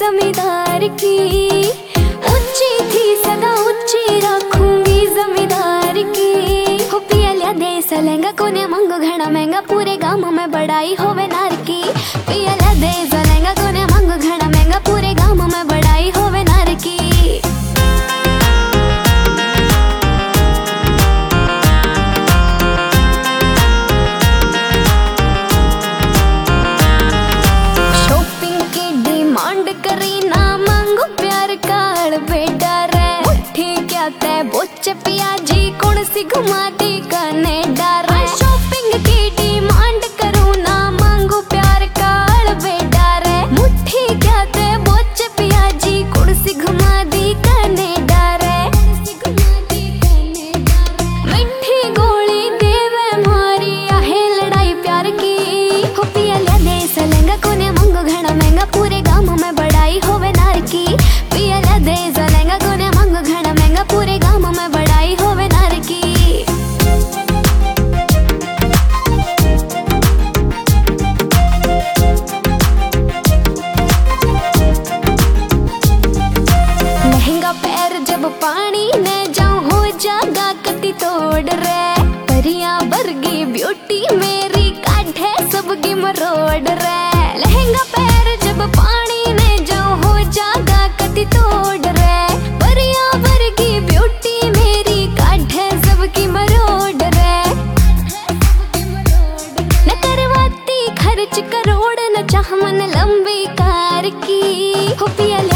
जमींदार की। ऊंची थी सदा ऊंची रखूंगी जमींदार की। हो पिया लिया देश लहंगा कोने मंगो घना महंगा पूरे गांव में बड़ाई होवे नार की। पिया लिया देश लहंगा कोने मंगो घना महंगा पूरे गांव में बड़ाई होवे नार की। बोच पिया जी कौन सी घुमाती कनेडा रे। शॉपिंग की डिमांड करूँ ना मांगू प्यार का अलबेड़ा रे। मुट्ठी क्या ते बोच पिया जी कौन सी घुमा दी कनेडा रे। मिठी गोली देवे मारी आहे लड़ाई प्यार की। हो पिया लिया देश लहंगा कोने मंगो घना महंगा पूरे गांव में बड़ाई होवे नार की। पिया लिया देश लहंगा कोने मंगो घना महंगा पूरे गांव में बड़ाई होवे नार की। लहंगा पैर जब पानी ने जाऊं हो जागा कति तोड़ रे। परिया वर्गी ब्यूटी मेरी काढ़े सबकी मरोड़ रे। लहंगा पैर जब पानी ने जाऊं हो जागा कति तोड़ रे। परिया वर्गी ब्यूटी मेरी काढ़े सबकी मरोड़ रे। न करवाती खर्च करोड़ न चाह मन लंबी कार की। हो पिया